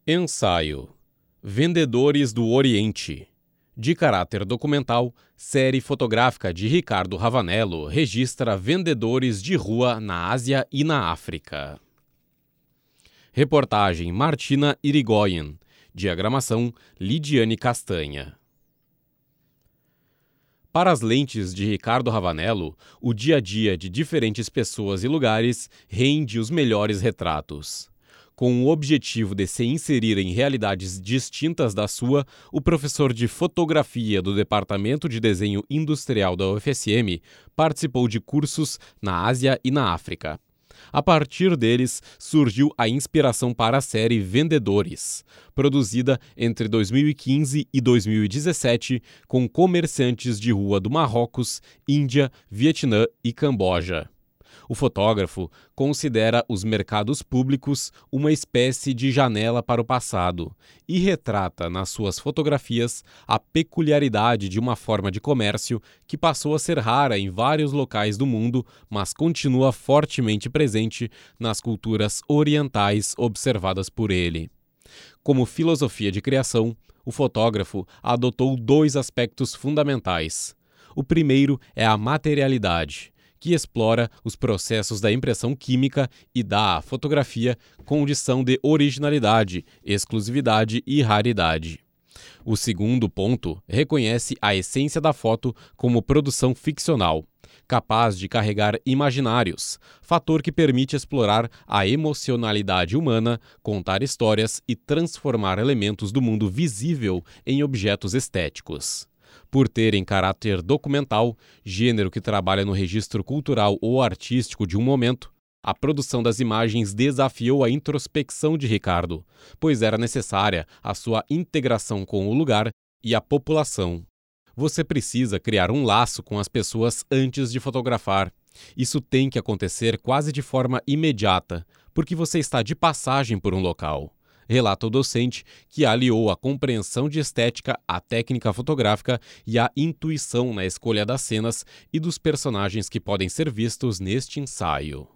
Ensaio: Vendedores do Oriente. De caráter documental, série fotográfica de Ricardo Ravanello registra vendedores de rua na Ásia e na África. Reportagem Martina Irigoyen. Diagramação Lidiane Castanha. Para as lentes de Ricardo Ravanello, o dia a dia de diferentes pessoas e lugares rende os melhores retratos. Com o objetivo de se inserir em realidades distintas da sua, o professor de fotografia do Departamento de Desenho Industrial da UFSM participou de cursos na Ásia e na África. A partir deles, surgiu a inspiração para a série Vendedores, produzida entre 2015 e 2017 com comerciantes de rua do Marrocos, Índia, Vietnã e Camboja. O fotógrafo considera os mercados públicos uma espécie de janela para o passado e retrata nas suas fotografias a peculiaridade de uma forma de comércio que passou a ser rara em vários locais do mundo, mas continua fortemente presente nas culturas orientais observadas por ele. Como filosofia de criação, o fotógrafo adotou dois aspectos fundamentais. O primeiro é a materialidade, que explora os processos da impressão química e dá à fotografia condição de originalidade, exclusividade e raridade. O segundo ponto reconhece a essência da foto como produção ficcional, capaz de carregar imaginários, fator que permite explorar a emocionalidade humana, contar histórias e transformar elementos do mundo visível em objetos estéticos. Por terem caráter documental, gênero que trabalha no registro cultural ou artístico de um momento, a produção das imagens desafiou a introspecção de Ricardo, pois era necessária a sua integração com o lugar e a população. Você precisa criar um laço com as pessoas antes de fotografar. Isso tem que acontecer quase de forma imediata, porque você está de passagem por um local. Relata o docente, que aliou a compreensão de estética à técnica fotográfica e a intuição na escolha das cenas e dos personagens que podem ser vistos neste ensaio.